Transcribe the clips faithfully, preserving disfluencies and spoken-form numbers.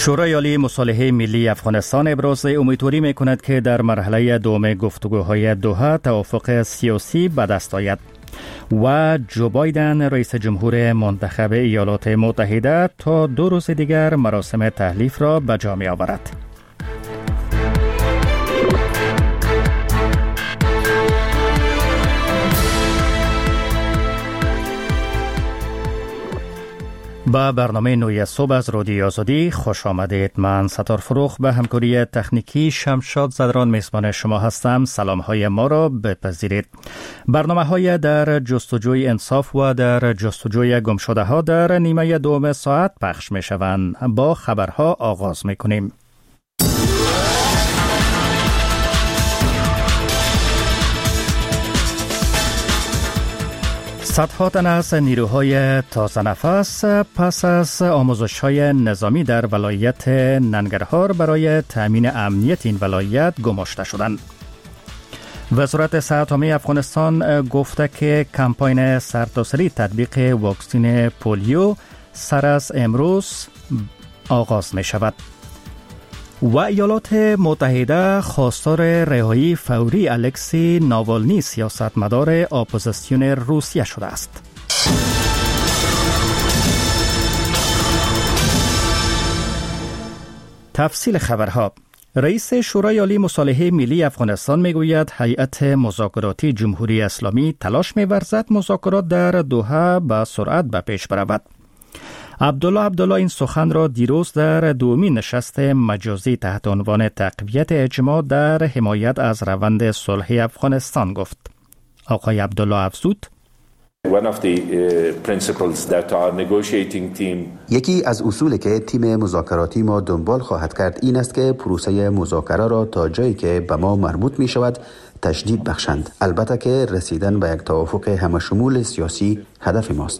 شورای عالی مصالحه ملی افغانستان ابراز امیدواری می‌کند که در مرحله دوم گفتگوهای دوحه توافق سیاسی به دست آید و جو بایدن رئیس جمهور منتخب ایالات متحده تا دو روز دیگر مراسم تحلیف را به جا می‌آورد. با برنامه نوی صبح از رادیوی آزادی خوش آمدید. من ستار فروخ به همکاری تکنیکی شمشاد زدران میزبان شما هستم. سلام های ما را بپذیرید. برنامه های در جستجوی انصاف و در جستجوی گمشده ها در نیمه دوم ساعت پخش می شوند. با خبرها آغاز می کنیم. صدها تن از نیروهای تازه نفس پس از آموزش‌های نظامی در ولایت ننگرهار برای تامین امنیت این ولایت گماشته شدند. وزارت صحت عامه افغانستان گفته که کمپاین سرتاسری تطبیق واکسن پولیو سر از امروز آغاز می شود. و ایالات متحده خواستار رهایی فوری الکسی ناوالنی سیاستمدار اپوزیسیون روسیه شده است. تفصیل خبرها. رئیس شورای عالی مصالحه ملی افغانستان میگوید هیئت مذاکراتی جمهوری اسلامی تلاش می‌ورزد مذاکرات در دوحه با سرعت به پیش برود. عبدالله عبدالله این سخن را دیروز در دومین نشست مجازی تحت عنوان تقویت اجماع در حمایت از روند صلح افغانستان گفت. آقای عبدالله افزود: One of the uh, principles that our negotiating team یکی از اصولی که تیم مذاکراتی ما دنبال خواهد کرد این است که پروسه مذاکره را تا جایی که به ما مربوط می شود تشدید بخشند. البته که رسیدن به یک توافق همشمول سیاسی هدف ماست.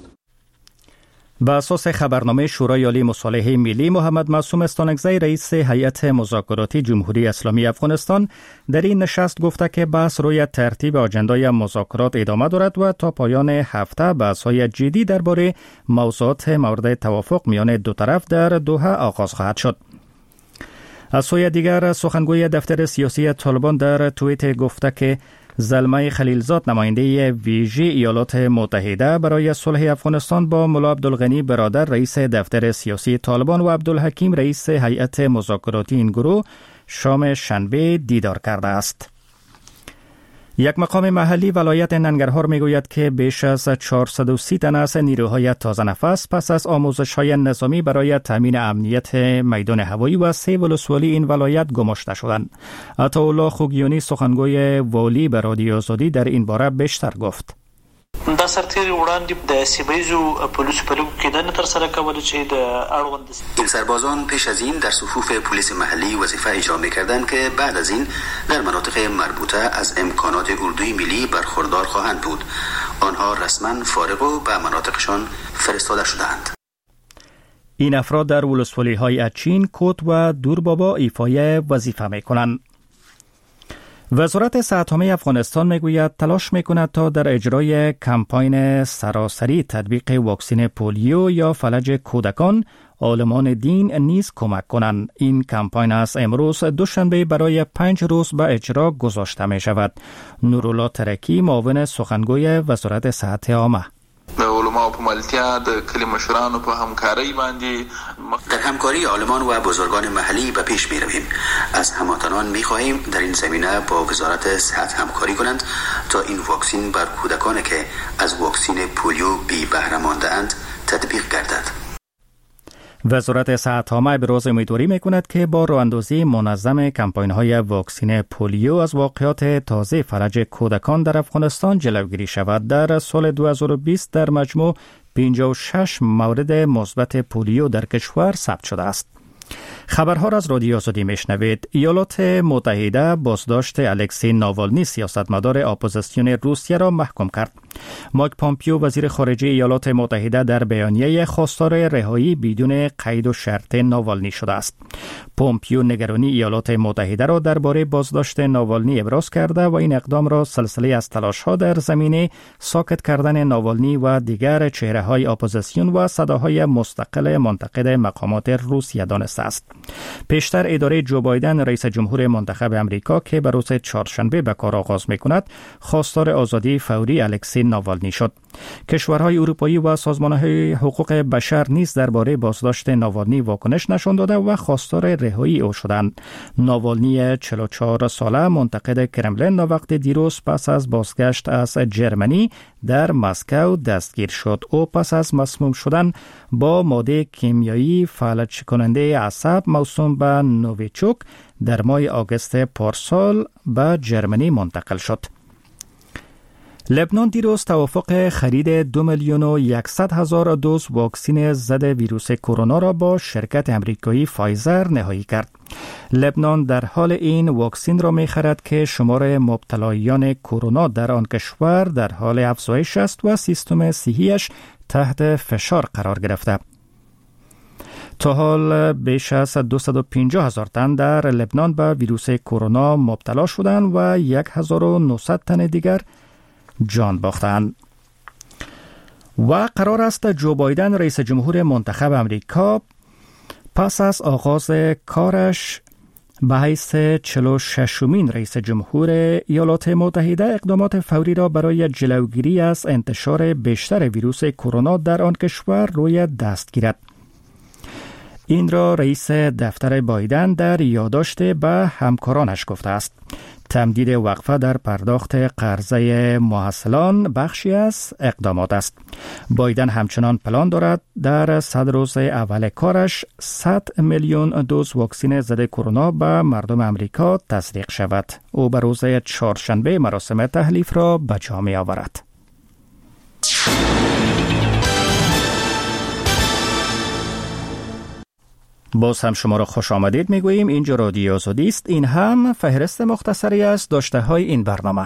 به اساس خبرنامه شورای عالی مصالحه ملی، محمد معصوم استانکزی رئیس هیئت مذاکراتی جمهوری اسلامی افغانستان در این نشست گفته که بحث روی ترتیب آجندای مذاکرات ادامه دارد و تا پایان هفته بحث‌های جدی درباره موضوعات مورد توافق میان دو طرف در دوحه آغاز خواهد شد. از سوی دیگر سخنگوی دفتر سیاسی طالبان در توییت گفته که زلمه خلیلزاد نماینده ویژه ایالات متحده برای صلح افغانستان با ملا عبدالغنی برادر رئیس دفتر سیاسی طالبان و عبدالحکیم رئیس هیئت مذاکراتی این گروه شام شنبه دیدار کرده است. یک مقام محلی ولایت ننگرهار میگوید که بیش از چهارصد و سی تن از نیروهای تازه نفس پس از آموزش‌های نظامی برای تامین امنیت میدان هوایی و سه ولسوالی این ولایت گماشته شدند. عطاالله خوگیانی سخنگوی والی به رادیوی آزادی در این باره بیشتر گفت. دا سرتیری وړاندې د سیمه‌ایزو پولیسو په لږ کېدنه ترسره کوله چې د اړوند این سربازان پیش از این در صفوف پلیس محلی وظیفه اجرا می‌کردند که بعد از این در مناطق مربوطه از امکانات اردوی ملی برخوردار خواهند بود. آنها رسما فارغ و به مناطقشان فرستاده شدند. این افراد در ولسوالی‌های اچین، کوت و دوربابا ایفای وظیفه می‌کنند. وزارت صحت عامه افغانستان میگوید تلاش میکند تا در اجرای کمپاین سراسری تطبیق واکسن پولیو یا فلج کودکان عالمان دین نیز کمک کنند. این کمپاین از امروز دوشنبه برای پنج روز به اجرا گذاشته می شود. نورالله ترکی معاون سخنگوی وزارت صحت عامه: علماء په ملتیا د کلی مشرانو په همکاری باندې در همکاری عالمان و بزرگان محلی به پیش می رویم. از هموطنان می خواهیم در این زمینه با وزارت صحت همکاری کنند تا این واکسن بر کودکانی که از واکسن پولیو بی بهره مانده اند تطبیق گردد. وزارت صحت عامه ابراز امیدواری میکند که با راه‌اندازی منظم کمپاین‌های واکسن پولیو از واقعات تازه فلج کودکان در افغانستان جلوگیری شود. در سال دو هزار و بیست در مجموع پنجاه و شش مورد مثبت پولیو در کشور ثبت شده است. خبرها را از رادیوی آزادی میشنوید. ایالات متحده بازداشت الکسی ناوالنی سیاستمدار اپوزیسیون روسیه را محکوم کرد. مایک پامپیو وزیر خارجه ایالات متحده در بیانیه خواستار رهایی بدون قید و شرط ناوالنی شده است. پامپیو نگرانی ایالات متحده را درباره بازداشت ناوالنی ابراز کرده و این اقدام را سلسله از تلاش‌ها در زمینه ساکت کردن ناوالنی و دیگر چهره‌های اپوزیسیون و صداهای مستقل منتقد مقامات روسیه دانسته است. پیشتر اداره جو بایدن رئیس جمهور منتخب امریکا که به روز چهارشنبه به کار آغاز می‌کند، خواستار آزادی فوری الکسی ناوالنی شد. کشورهای اروپایی و سازمان‌های حقوق بشر نیز درباره بازداشت ناوالنی واکنش نشان داده و خواستار رهایی او شدند. ناوالنی چهل و چهار ساله منتقد کرملین وقت دیروز پس از بازگشت از جرمنی در مسکو دستگیر شد. او پس از مسموم شدن با ماده کیمیایی فلج کننده عصب موسوم به نوویچوک در ماه آگوست پارسال به جرمنی منتقل شد. لبنان دیروز توافق خرید دو میلیون و یکصد هزار دوز واکسن ضد ویروس کرونا را با شرکت امریکایی فایزر نهایی کرد. لبنان در حال این واکسن را می خرد که شمار مبتلایان کرونا در آن کشور در حال افزایش است و سیستم صحیش تحت فشار قرار گرفته. تا حال بیش از دویست و پنجاه هزار تن در لبنان به ویروس کرونا مبتلا شدند و هزار و نهصد تن دیگر جان باختند. و قرار است جو بایدن رئیس جمهور منتخب امریکا پس از آغاز کارش به حیث چهل و ششمین رئیس جمهور ایالات متحده اقدامات فوری را برای جلوگیری از انتشار بیشتر ویروس کرونا در آن کشور روی دست گیرد. این را رئیس دفتر بایدن در یادداشت به همکارانش گفته است. تمدید وقفه در پرداخت قرضه محصلان بخشی از اقدامات است. بایدن همچنان پلان دارد در صد روز اول کارش صد میلیون دوز واکسن ضد کرونا به مردم امریکا تزریق شود. او به روز چهارشنبه مراسم تحلیف را به جا می آورد. باز هم شما را خوش آمدید میگوییم. اینجا رادیو آزادی است. این هم فهرست مختصری از داشته های این برنامه.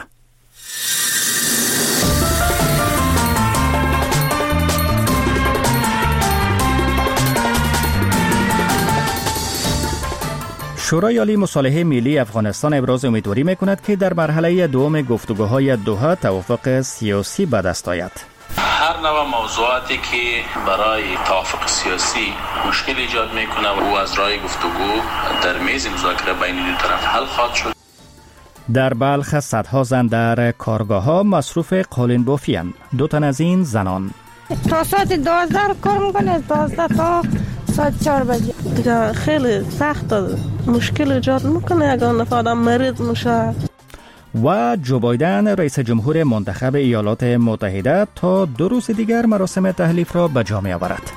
شورای عالی مصالحه ملی افغانستان ابراز امیدواری میکند که در مرحله دوم گفتگوهای دوحه توافق سیاسی به دست آید. هر نوع موضوعاتی که برای توافق سیاسی مشکل ایجاد میکنه و او از راه گفتگو در میز مذاکره بین دو طرف حل خواهد شد. در بلخ صدها زن در کارگاه ها مصروف قالین بافی اند. دو تن از این زنان تا ساعت دوازده کار میکنه، دوازده تا ساعت چهار بجه. دیگه خیلی سخت مشکل ایجاد میکنه اگر نفر آدم مریض میشه. و جو بایدن رئیس جمهور منتخب ایالات متحده تا دو روز دیگر مراسم تحلیف را به جا می آورد.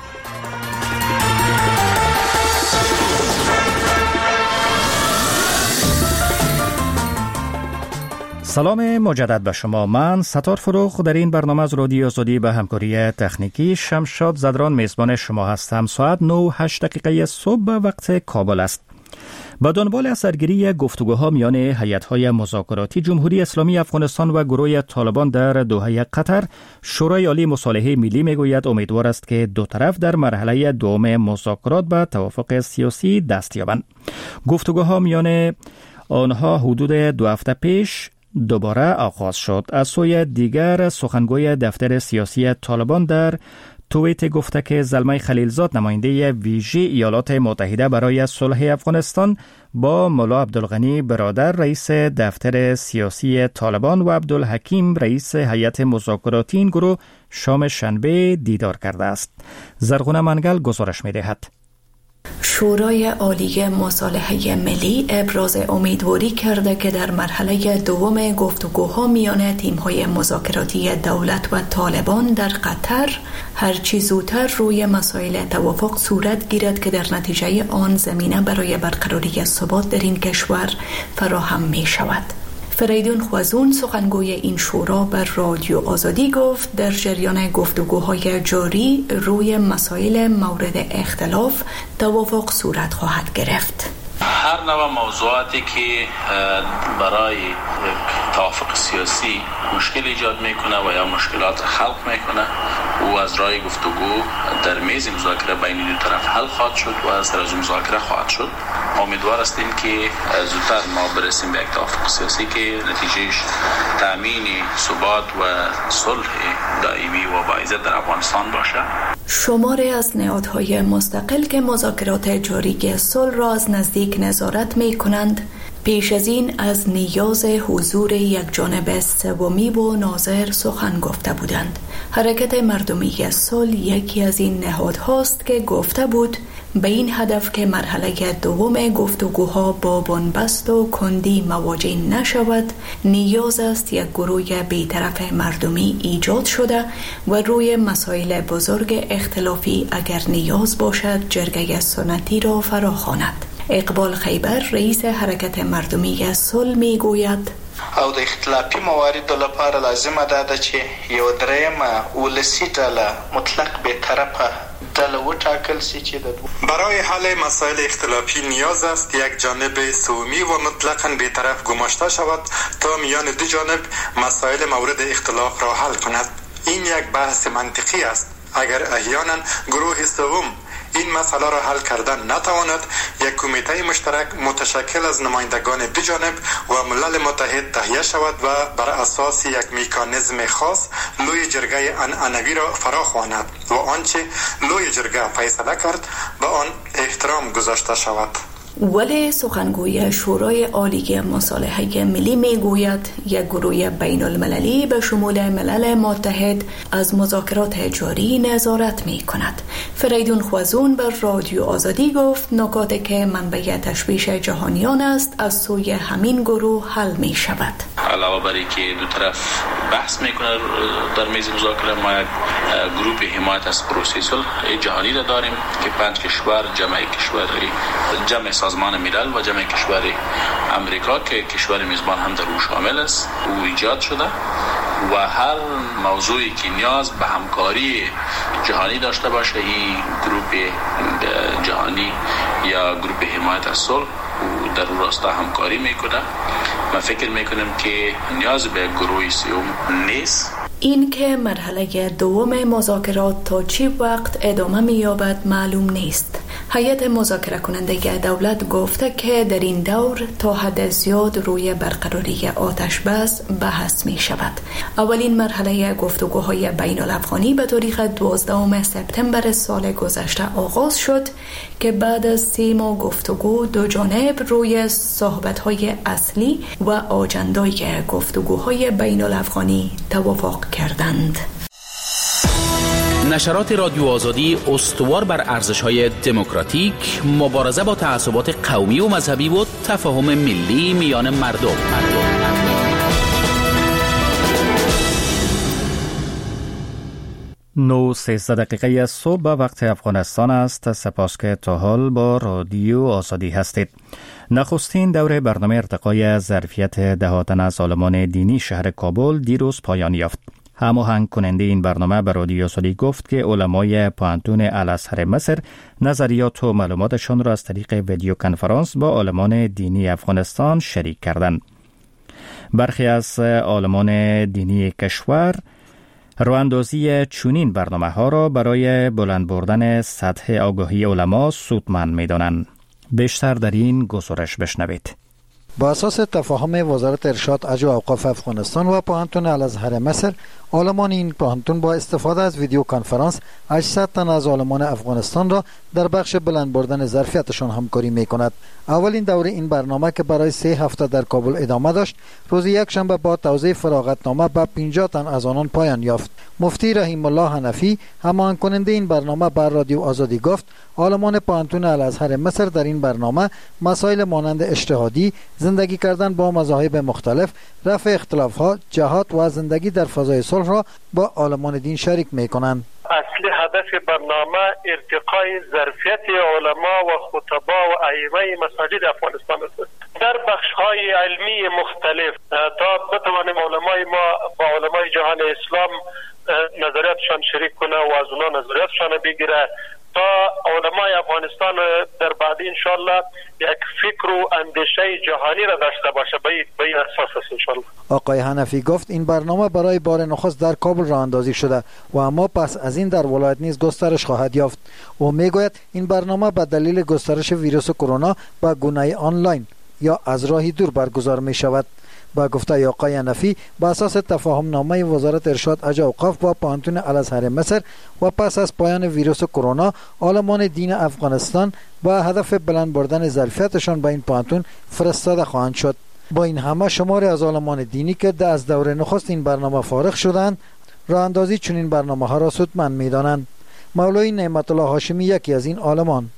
سلام مجدد به شما. من ستار فروغ در این برنامه از رادیو آزادی به همکاری تکنیکی شمشاد زدران میزبان شما هستم. ساعت نه و هشت دقیقه صبح به وقت کابل است. با دنبال اثرگیری گفتگوها میان هیئت‌های مذاکراتی جمهوری اسلامی افغانستان و گروه طالبان در دوحه قطر، شورای عالی مصالحه ملی میگوید امیدوار است که دو طرف در مرحله دوم مذاکرات به توافق سیاسی دست یابند. گفتگوها میان آنها حدود دو هفته پیش دوباره آغاز شد. از سوی دیگر سخنگوی دفتر سیاسی طالبان در توییت گفته که زلمه خلیلزاد نماینده ویژه ایالات متحده برای صلح افغانستان با ملا عبدالغنی برادر رئیس دفتر سیاسی طالبان و عبدالحکیم رئیس هیئت مذاکراتی این گروه شام شنبه دیدار کرده است. زرغونه منگل گزارش می‌دهد. شورای عالی مصالحه ملی ابراز امیدواری کرده که در مرحله دوم گفتگوها میان تیم‌های مذاکراتی دولت و طالبان در قطر هرچی زودتر روی مسائل توافق صورت گیرد که در نتیجه آن زمینه برای برقراری ثبات در این کشور فراهم می شود. فریدون خوازون سخنگوی این شورا بر رادیو آزادی گفت در جریان گفتگوهای جاری روی مسائل مورد اختلاف توافق صورت خواهد گرفت. هر نوع موضوعاتی که برای توافق سیاسی مشکل ایجاد میکنه و یا مشکلات خلق میکنه او از راه گفتگو در میز مذاکره بین دو طرف حل خواهد شد و از طرز مذاکره خواهد شد. امیدوار هستیم که زودتر ما برسیم به یک توافق سیاسی که نتیجهش تامین ثبات و صلح دائمی و باعث در افغانستان باشه. شماری از نهادهای مستقل که مذاکرات جاری صلح را از نزدیک نظارت می کنند پیش از این از نیاز حضور یک جانبه سومی و ناظر سخن گفته بودند. حرکت مردمی صلح یکی از این نهادهاست که گفته بود به این هدف که مرحله دوم گفتگوها با بنبست و کندی مواجه نشود نیاز است یک گروه بی‌طرف مردمی ایجاد شده و روی مسائل بزرگ اختلافی اگر نیاز باشد جرگه سنتی را فراخواند. اقبال خیبر رئیس حرکت مردمی صلح می گوید او د اختلافي موارد لپاره لازمه ده چې یو درېیمه ولسی ډله مطلق بی‌طرفه ډله وټاکل شي چې برای حل مسائل اختلافی نیاز است یک جانب سومی و مطلقاً بی‌طرف گماشته شود تا میان دو جانب مسائل مورد اختلاف را حل کند. این یک بحث منطقی است. اگر احیانا گروه سوم این مسئله را حل کردن نتواند یک کمیته مشترک متشکل از نمایندگان دو جانب و ملل متحد تهیه شود و بر اساس یک مکانیزم خاص لوی جرگه عنعنوی را فراخواند و آنچه لوی جرگه فیصله کرد به آن احترام گذاشته شود. ولی سخنگوی شورای عالی مصالحه ملی می گوید یک گروه بین المللی به شمول ملل متحد از مذاکرات جاری نظارت می کند. فریدون خوازون بر رادیو آزادی گفت نکاتی که منبع تشویش جهانیان است از سوی همین گروه حل می شود. علاوه بر اینکه دو طرف بحث می کنند در میز مذاکره ما یک گروه حمایت از پروسه صلح جهانی را داریم که پنج کشور جمع کشور جمع سازمان ملل و جمع کشور امریکا که کشور میزبان هم در او شامل است او ایجاد شده و هر موضوعی که نیاز به همکاری جهانی داشته باشه این گروه جهانی یا گروه حمایت از صلح او در اون راستا همکاری میکنه. ما فکر میکنم که نیاز به گروه سوم نیست. این که مرحله دوم مذاکرات تا چی وقت ادامه می‌یابد معلوم نیست. هیئت مذاکره کننده دولت گفته که در این دور تا حد زیاد روی برقراری آتش بس بحث می شود. اولین مرحله گفتگوهای بین الافغانی به تاریخ دوازدهم سپتامبر سال گذشته آغاز شد که بعد از سی ماه گفتگو دو جانب روی صحبت‌های اصلی و آجندای گفتگوهای بین الافغانی توافق کردند. نشرات رادیو آزادی استوار بر ارزش‌های دموکراتیک، مبارزه با تعصبات قومی و مذهبی و تفاهم ملی میان مردم. مردم. نو سیزده دقیقه از صبح وقت افغانستان است. سپاس که تا حال با رادیو آزادی هستید. نخستین دوره برنامه ارتقای ظرفیت ده تن از عالمان دینی شهر کابل دیروز پایان یافت. هماهنگ کننده این برنامه به رادیو آزادی گفت که علمای پوهنتون الازهر مصر نظریات و معلوماتشان را از طریق ویدیو کنفرانس با علمان دینی افغانستان شریک کردند. برخی از علمان دینی کشور راه‌اندازی چنین برنامه‌ها را برای بلند بردن سطح آگاهی علما سودمند می‌دانند. بیشتر در این گزارش بشنوید. با اساس تفاهم وزارت ارشاد اجر و اوقاف افغانستان و پوهنتون الازهر مصر، عالمان این پوهنتون با استفاده از ویدیو کنفرانس هشتصد تن از عالمان افغانستان را در بخش بلند بردن ظرفیتشان همکاری می کند. اولین دوره این برنامه که برای سه هفته در کابل ادامه داشت، روز یک شنبه با توزیع فراغتنامه به پنجاه تن از آنان پایان یافت. مفتی رحیم الله حنفی هماهنگ کننده این برنامه بر رادیو آزادی گفت عالمان پوهنتون الازهر مصر در این برنامه مسائل مانند اجتهادی، زندگی کردن با مذاهب مختلف، رفع اختلاف‌ها، جهاد و زندگی در فضای صلح را با عالمان دین شریک می‌کنند. اصلی هدف برنامه ارتقای ظرفیت علما و خطبا و ائمه مساجد افغانستان است. در بخش‌های علمی مختلف تا بتوانیم علمای ما با علمای جهان اسلام نظریاتشان شریک کنه و از اونها نظریاتشان بگیره تا علمای افغانستان در بعد انشالله یک فکر و اندیشه جهانی را داشته باشه. به این اساس است انشالله. آقای حنفی گفت این برنامه برای بار نخست در کابل راه اندازی شده و اما پس از این در ولایت نیز گسترش خواهد یافت. او میگوید این برنامه به دلیل گسترش ویروس کرونا به گونه آنلاین یا از راهی دور برگزار می شود. با گفته آقای نفی با اساس تفاهم نامه وزارت ارشاد اج اوقاف با پانتون الازهر مصر و پس از پایان ویروس کرونا عالمان دین افغانستان با هدف بلند بردن ظرفیتشان به این پانتون فرستاده خواهند شد. با این همه شماری از عالمان دینی که ده از دوره نخست این برنامه فارغ شدند راه اندازی چنین برنامه ها را سودمند می دانند. مولوی نعمت الله هاشمی یکی از این عالمان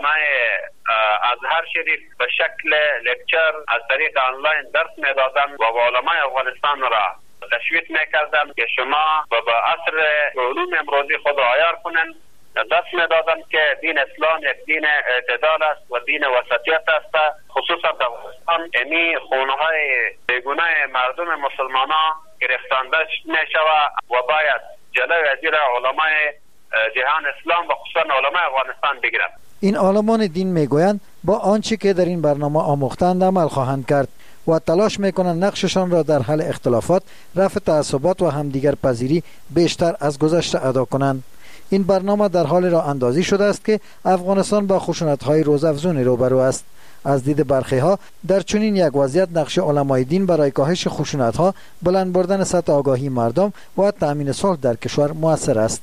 ازهر شریف به شکل لکچر از طریق آنلاین درس میدادن و علمای افغانستان را تشویق میکردن که شما به عصر علوم امروزی خود عیار کنن. دست میدادن که دین اسلام یک دین اعتدال است و دین وسطیت است. خصوصا در افغانستان امی خونهای بیگونه مردم مسلمانان گرفتانده میشود و باید جلوی ازیر علمای جهان اسلام و خصوصا علمای افغانستان بگیرند. این عالمان دین میگویند با آنچه که در این برنامه آموختند عمل خواهند کرد و تلاش میکنند نقششان را در حل اختلافات، رفع تعصبات و همدیگر پذیری بیشتر از گذشته ادا کنند. این برنامه در حال راه اندازی شده است که افغانستان با خشونت‌های روزافزون روبرو است. از دید برخی ها در چنین یک وضعیت نقش علمای دین برای کاهش خشونت‌ها، بلند بردن سطح آگاهی مردم و تأمین صلح در کشور مؤثر است.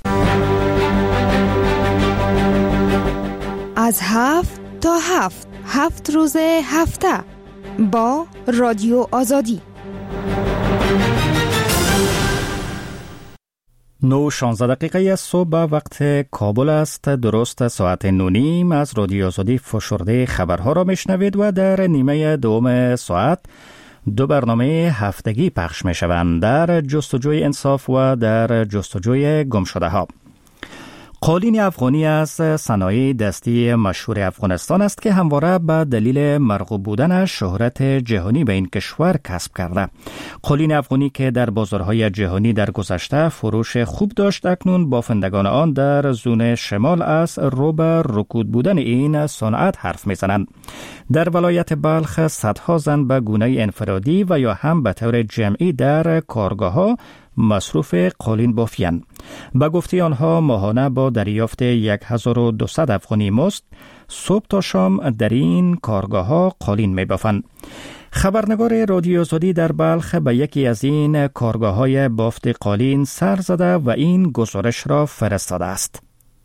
از هفت تا هفت هفت روز هفته با رادیو آزادی. نو شانزده دقیقه از صبح وقت کابل است. درست ساعت نونیم از رادیو آزادی فشرده خبرها را میشنوید و در نیمه دوم ساعت دو برنامه هفتگی پخش می شوند، در جستجوی انصاف و در جستجوی گمشده ها. قالین افغانی از صنایع دستی مشهور افغانستان است که همواره به دلیل مرغوب بودنش شهرت جهانی به این کشور کسب کرده. قالین افغانی که در بازارهای جهانی در گذشته فروش خوب داشت، اکنون بافندگان آن در زون شمال از رو به رکود بودن این صنعت حرف میزنند. در ولایت بلخ صدها زن به گونه انفرادی و یا هم به طور جمعی در کارگاه‌ها مصروف قالین بافیند. به گفته آنها ماهانه با دریافت هزار و دویست افغانی مزد صبح تا شام در این کارگاه‌ها قالین می‌بافند. خبرنگار رادیو آزادی در بلخ به یکی از این کارگاه‌های بافت قالین سر زده و این گزارش را فرستاده است.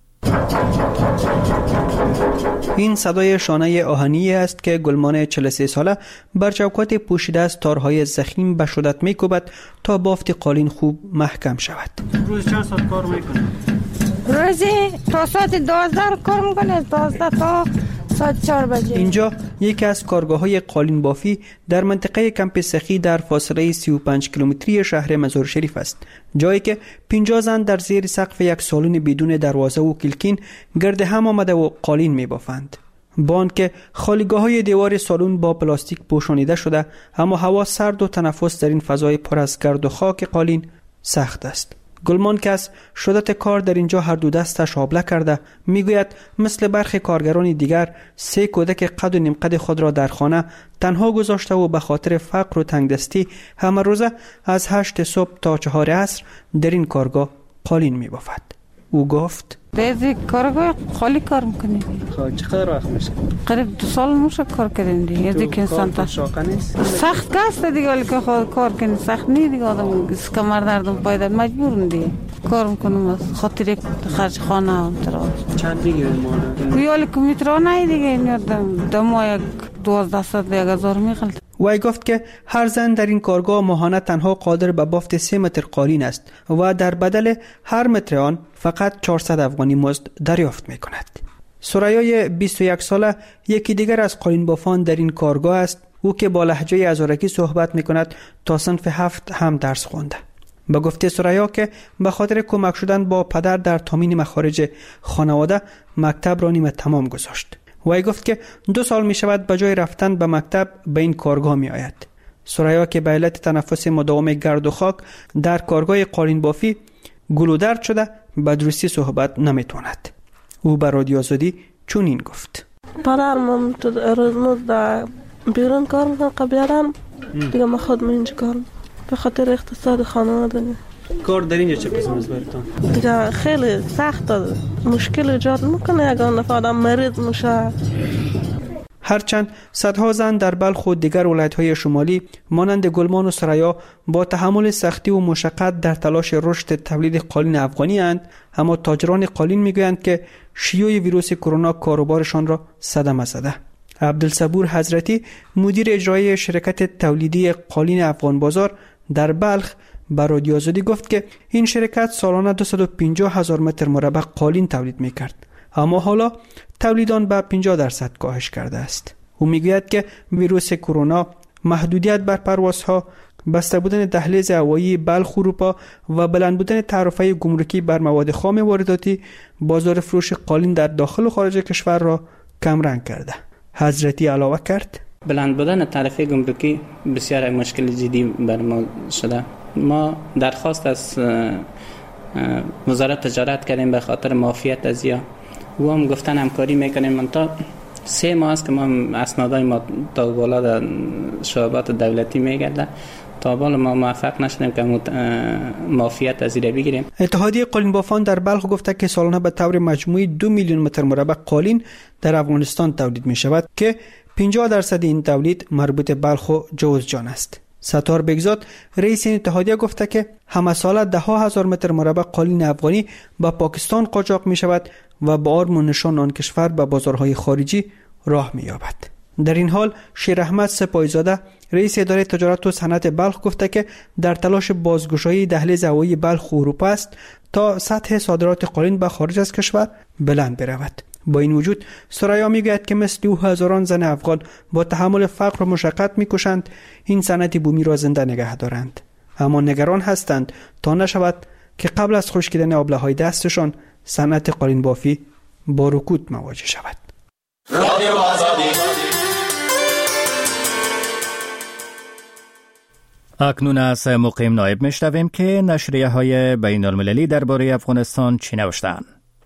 این صدای شانه آهنی است که گلمان چهل و سه ساله بر چوکات پوشیده از تارهای ضخیم به شدت می‌کوبد تا بافت قالین خوب محکم شود. روز چند ساعت کار می‌کنه؟ روزی تا ساعت دوازده کار می‌کنه، دوازده تا ساعت چهار بجه. اینجا یکی از کارگاه‌های قالین بافی در منطقه کمپ سخی در فاصله سی و پنج کیلومتری شهر مزار شریف است، جایی که پنجاه زن در زیر سقف یک سالن بدون دروازه و کلکین گرد هم آمده و قالین می‌بافند. با آنکه خالیگاه‌های دیوار سالن با پلاستیک پوشانیده شده، اما هوا سرد و تنفس در این فضای پر از گرد و خاک قالین سخت است. گلمان که از شدت کار در اینجا هر دو دستش آبله کرده میگوید مثل برخی کارگران دیگر سه کودک قد و نیم قد خود را در خانه تنها گذاشته و به خاطر فقر و تنگدستی همه روزه از هشت صبح تا چهار عصر در این کارگاه قالین میبافد. او گفت دیزی کارگاه خالی کار میکنی. خب چقدر وقت میشه؟ قریب دو سال میشه کار کردیم دیگه. یزی که انسان تا سخت کاست دیگه، ولی که خود کار کنی سخت نی دیگه. آدم کمر دردم پایدار مجبورم دیگه کار میکنم از خاطر خرج خانه هم ترا. چند میگیره ماهانه؟ ولی که میترا نه دیگه، دم یک دوازده صد یک هزار میخلد. وی گفت که هر زن در این کارگاه ماهانه تنها قادر به بافت سه متر قالین است و در بدل هر متر آن فقط چهارصد افغانی مزد دریافت می کند. سرایای بیست و یک ساله یکی دیگر از قالین بافان در این کارگاه است. او که با لهجه هزارکی صحبت می کند تا صنف هفت هم درس خونده. به گفته سرایا که به خاطر کمک شدن با پدر در تامین مخارج خانواده مکتب را نیمه تمام گذاشت. وی گفت که دو سال می شود به جای رفتن به مکتب به این کارگاه می آید. سرایا که به علت تنفس مداوم گرد و خاک در کارگاه قالین بافی گلودرد شده به درستی صحبت نمی تواند. او به رادیو آزادی چنین گفت: پدرم تو روزمز در بیرون کار میکنه، قبلا دیگه ما خود من اینجا کار به خاطر اقتصاد خانواده. کار در اینجا چه قسم است براتون؟ دیگه خیلی سخت مشکل ایجاد میکنه. اگر نفر آدم مریض میشه. هرچند صدها زن در بلخ و دیگر ولایت‌های شمالی مانند گلمان و سریا با تحمل سختی و مشقت در تلاش رشد تولید قالین افغانی اند، اما تاجران قالین میگویند که شیوع ویروس کرونا کاروبارشان را صدمه زده. عبدالصبور حضرتی مدیر اجرایی شرکت تولیدی قالین افغان بازار در بلخ به رادیو آزادی گفت که این شرکت سالانه دویست و پنجاه هزار متر مربع قالین تولید میکرد، اما حالا تولید آن به پنجاه درصد کاهش کرده است. او میگوید که ویروس کرونا، محدودیت بر پروازها، بسته بودن دهلیز هوایی بلخ اروپا و بلند بودن تعرفه گمرکی بر مواد خام وارداتی بازار فروش قالین در داخل و خارج کشور را کم رنگ کرده. حضرتی علاوه کرد: بلند بودن تعرفه گمرکی بسیار مشکل جدی بر ما شده. ما درخواست از وزارت تجارت کردیم به خاطر معافیت از یا و هم گفتن همکاری میکنیم. من تا سه ماه است که ما اسنادای ما تا بالا در شعبات دولتی میگرده، تا بالا ما موفق نشدیم که معافیت از این بگیریم. اتحادیه قالین بافان در بلخ گفته که سالانه به طور مجموعی دو میلیون متر مربع قالین در افغانستان تولید می شود که پنجاه درصد این تولید مربوط بلخ و جوزجان است. ستار بگزاد رئیس این اتحادیه گفته که همه ساله ده ها هزار متر مربع قالین افغانی به پاکستان قاچاق می شود و با آرم و نشان آن کشور به بازارهای خارجی راه می یابد. در این حال شیر احمد سپاهیزاده رئیس اداره تجارت و صنعت بلخ گفته که در تلاش بازگشایی دهلیز هوایی بلخ و اروپا است تا سطح صادرات قالین به خارج از کشور بلند برود. با این وجود سریا میگوید که مثل او هزاران زن افغان با تحمل فقر و مشقت میکشند این صنعت بومی را زنده نگه دارند، اما نگران هستند تا نشود که قبل از خشکیدن آبله‌های دستشان صنعت قالین بافی با رکود مواجه شود. اکنون از مقیم نایب میشنویم که نشریه های بین المللی درباره افغانستان چی نوشتند.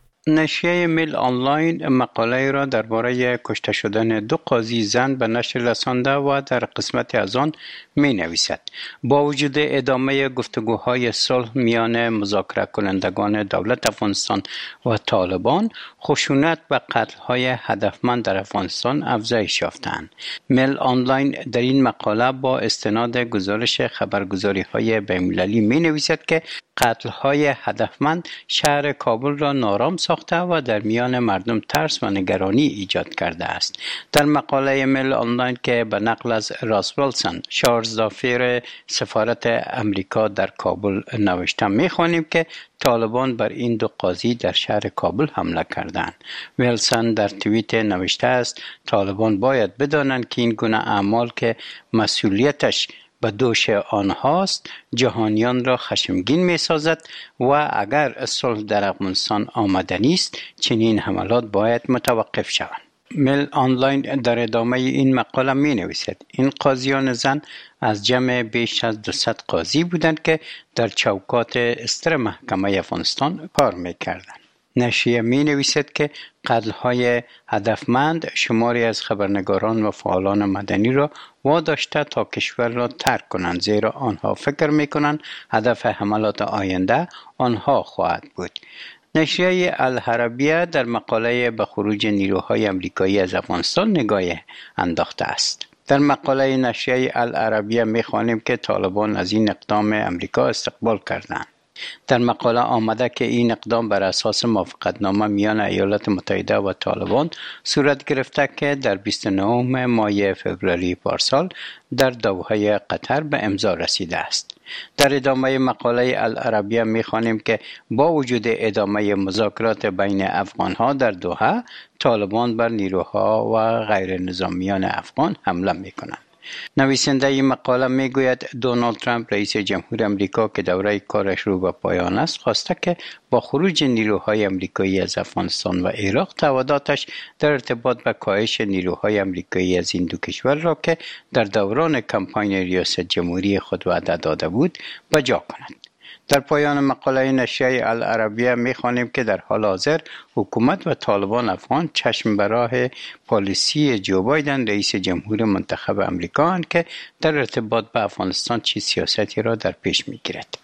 نشریه میل آنلاین مقاله را درباره کشته شدن دو قاضی زن به نشر رسانده و در قسمت از آن می نویسد: با وجود ادامه گفتگوهای صلح میان مذاکره کنندگان دولت افغانستان و طالبان، خشونت و قتل‌های هدفمند در افغانستان افزایش یافتند. میل آنلاین در این مقاله با استناد گزارش خبرگزاری‌های بین‌المللی می نویسد که قتل‌های هدفمند شهر کابل را نارام ساخته و در میان مردم ترس و نگرانی ایجاد کرده است. در مقاله میل آنلاین که به نقل از راس ویلسون، شارژدافیر سفارت امریکا در کابل نوشته می‌خوانیم که طالبان بر این دو قاضی در شهر کابل حمله کردند. ویلسون در توییت نوشته است: طالبان باید بدانند که این گونه اعمال که مسئولیتش به دوش آنهاست جهانیان را خشمگین می سازد و اگر صلح در افغانستان آمدنی است چنین حملات باید متوقف شوند. میل آنلاین در ادامه این مقاله می نویسد: این قاضیان زن از جمع بیش از دویست قاضی بودند که در چوکات استر محکمه افغانستان کار می کردند. نشریه می نویسد که قتل‌های هدفمند شماری از خبرنگاران و فعالان مدنی را واداشته تا کشور را ترک کنند، زیرا آنها فکر می کنند هدف حملات آینده آنها خواهد بود. نشریه العربیه در مقاله به خروج نیروهای امریکایی از افغانستان نگاه انداخته است. در مقاله نشریه العربیه می خوانیم که طالبان از این اقدام امریکا استقبال کردند. در مقاله آمده که این اقدام بر اساس موافقتنامه میان ایالات متحده و طالبان صورت گرفته که در بیست و نهم ماه فوریه پارسال در دوحه قطر به امضا رسیده است. در ادامه مقاله العربیه می‌خوانیم که با وجود ادامه مذاکرات بین افغان‌ها در دوحه، طالبان بر نیروها و غیر نظامیان افغان حمله می‌کنند. نویسنده این مقاله میگوید دونالد ترامپ رئیس جمهور امریکا که دوره کارش رو به پایان است خواسته که با خروج نیروهای امریکایی از افغانستان و عراق تعهداتش در ارتباط به کاهش نیروهای امریکایی از این دو کشور را که در دوران کمپاین ریاست جمهوری خود وعده داده بود بجا کند. در پایان مقاله نشریه العربیه می‌خوانیم که در حال حاضر حکومت و طالبان افغان چشم به راه پالیسی جو بایدن رئیس جمهور منتخب امریکا اند که در ارتباط به افغانستان چه سیاستی را در پیش می‌گیرد.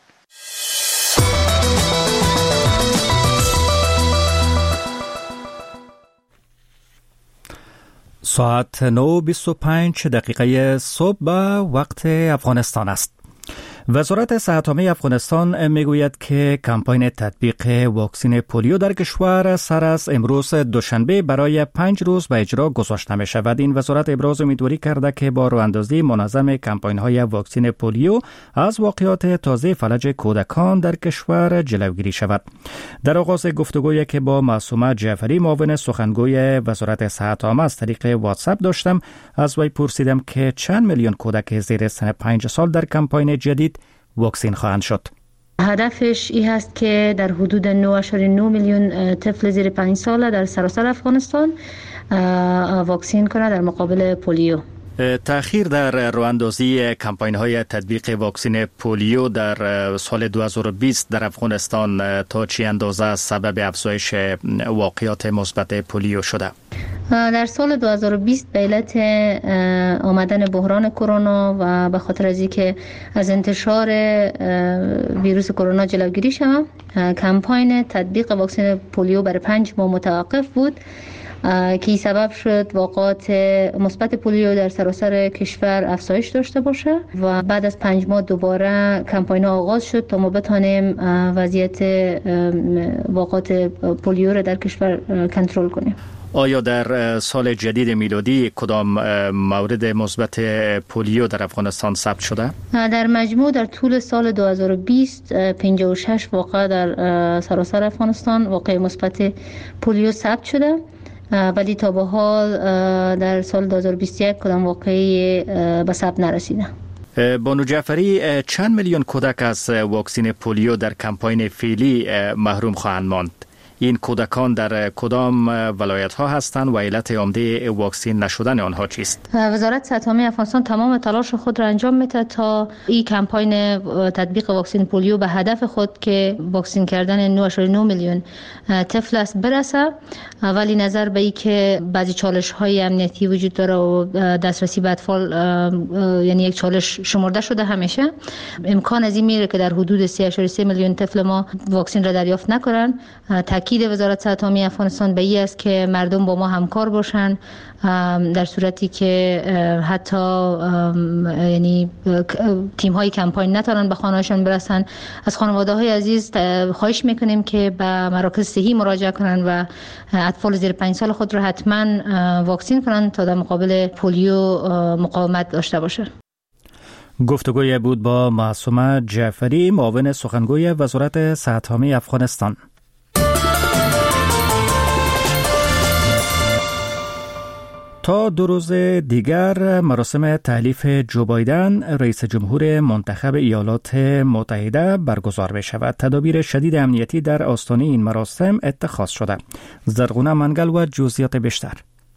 ساعت نه و بیست و پنج دقیقه صبح به وقت افغانستان است. وزارت صحت عامه افغانستان میگوید که کمپاین تطبیق واکسن پولیو در کشور سر از امروز دوشنبه برای پنج روز به اجرا گذاشته می شود. این وزارت ابراز امیدواری کرده که با راهاندازی منظم کمپاین های واکسن پولیو از واقعات تازه فلج کودکان در کشور جلوگیری شود. در آغاز گفتگویی که با معصومه جعفری معاون سخنگوی وزارت صحت عامه از طریق واتساپ داشتم، از وی پرسیدم که چند میلیون کودک زیر سن پنج سال در کمپاین جدید واکسین خواهند شد. هدفش این هست که در حدود نه و نه میلیون طفل زیر پنج ساله در سراسر افغانستان واکسین کنه در مقابل پولیو. تأخیر در راهاندازی کمپاین های تطبیق واکسن پولیو در سال دو هزار و بیست در افغانستان تا چه اندازه سبب افزایش واقعات مثبت پولیو شده؟ در سال دو هزار و بیست به علت آمدن بحران کرونا و به خاطر از اینکه از انتشار ویروس کرونا جلوگیری شود، کمپاین تطبیق واکسن پولیو برای پنج ماه متوقف بود که سبب شد واقعات مثبت پولیو در سراسر کشور افزایش داشته باشه و بعد از پنج ماه دوباره کمپاین آغاز شد تا ما بتانیم وضعیت واقعات پولیو را در کشور کنترل کنیم. آیا در سال جدید میلادی کدام مورد مثبت پولیو در افغانستان ثبت شده؟ در مجموع در طول سال دو هزار و بیست پنجاه و شش واقعه در سراسر افغانستان واقعه مثبت پولیو ثبت شده، ولی تا به حال در سال دو هزار و بیست و یک کدام واقعی به ثبت نرسیده. بانو جعفری، چند میلیون کودک از واکسن پولیو در کمپاین فعلی محروم خواهند ماند؟ این کودکان در کدام ولایت ها هستند و علت عمده واکسین نشدن آنها چیست؟ وزارت صحت عامه افغانستان تمام تلاش خود را انجام میده تا این کمپاین تطبیق واکسن پولیو به هدف خود که واکسین کردن نه و نه میلیون طفل است برسه، ولی نظر به این که بعضی چالش های امنیتی وجود داره و دسترسی به اطفال یعنی یک چالش شمرده شده، همیشه امکان از این میره که در حدود سه و سه میلیون طفل ما واکسین را دریافت نکنن. تاکید وزارت صحت عامه افغانستان به این است که مردم با ما همکار باشن، در صورتی که حتی یعنی تیم های کمپاین نتونن به خانه‌هاشون برسن، از خانواده های عزیز خواهش میکنیم که به مراکز صحی مراجعه کنن و اطفال زیر پنج سال خود را حتما واکسین کنن تا در مقابل پولیو مقاومت داشته باشه. گفتگوی بود با معصومه جعفری معاون سخنگوی وزارت صحت عامه افغانستان. تا دو روز دیگر مراسم تحلیف جو بایدن رئیس جمهور منتخب ایالات متحده برگزار می شود. تدابیر شدید امنیتی در آستانه این مراسم اتخاذ شده. زرغونه منگل و جزئیات بیشتر.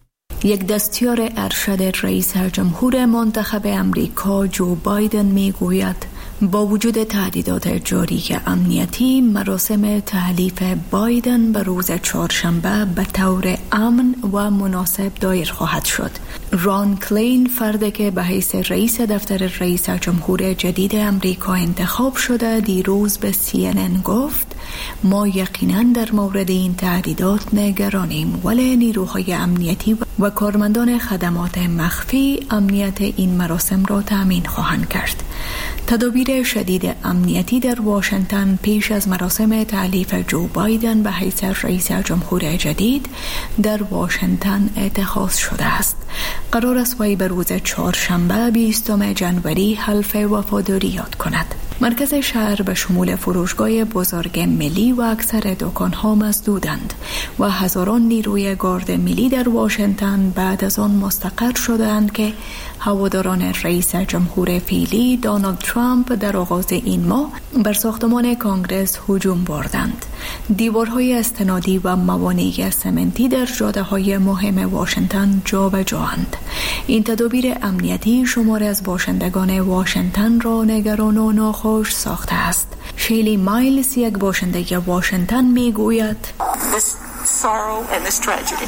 یک دستیار ارشد رئیس جمهور منتخب امریکا جو بایدن می گوید با وجود تهدیدات جاری امنیتی، مراسم تحلیف بایدن به روز چهارشنبه به طور امن و مناسب دایر خواهد شد. ران کلین، فردی که به حیث رئیس دفتر رئیس جمهور جدید امریکا انتخاب شده، دیروز به سی ان ان گفت ما یقینا در مورد این تهدیدات نگرانیم، ولی نیروهای امنیتی و کارمندان خدمات مخفی امنیت این مراسم را تامین خواهند کرد. تدابیر شدید امنیتی در واشنگتن پیش از مراسم تحلیف جو بایدن به حیث رئیس جمهور جدید در واشنگتن اتخاذ شده است. قرار است وی به روز چهارشنبه بیستم ژانویه حلف وفاداری یاد کند. مرکز شهر به شمول فروشگاه بزرگ ملی و اکثر دکان‌ها مسدودند و هزاران نیروی گارد ملی در واشنگتن بعد از آن مستقر شدند که هواداران رئیس جمهور فعلی دونالد ترامپ در آغاز این ماه بر ساختمان کانگرس هجوم بردند. دیوارهای استنادی و موانع سمنتی در جاده‌های مهم واشنگتن جابجااند. این تدابیر امنیتی شماری از باشندگان واشنگتن را نگران و ناخوش ساخته است. شیلی مایلز، یک باشنده واشنگتن، میگوید This sorrow and this tragedy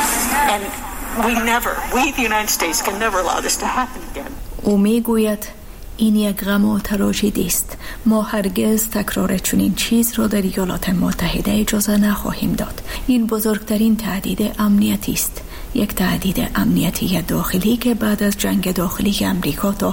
and we never we the United States can never allow this to happen again. او میگوید این یک غم و تراژدی است. ما هرگز تکرار چنین چیز را در ایالات متحده اجازه نخواهیم داد. این بزرگترین تهدید امنیتی است. یک تهدید امنیتی داخلی که بعد از جنگ داخلی امریکا تا